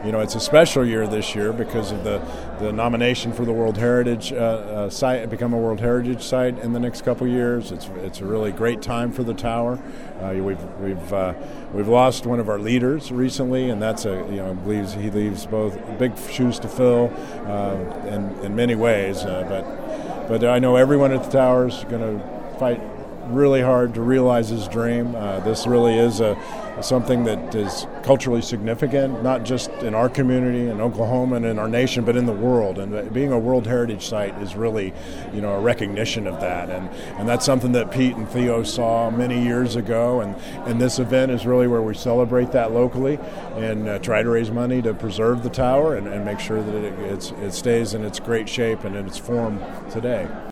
it's a special year this year because of the nomination for the World Heritage site, become a World Heritage site in the next couple of years. It's a really great time for the tower. We've lost one of our leaders recently, and that's he leaves both big shoes to fill in many ways. But I know everyone at the tower is going to fight really hard to realize his dream. This really is something that is culturally significant, not just in our community, in Oklahoma, and in our nation, but in the world. And being a World Heritage Site is really, a recognition of that. And that's something that Pete and Theo saw many years ago. And this event is really where we celebrate that locally and try to raise money to preserve the tower and make sure that it stays in its great shape and in its form today.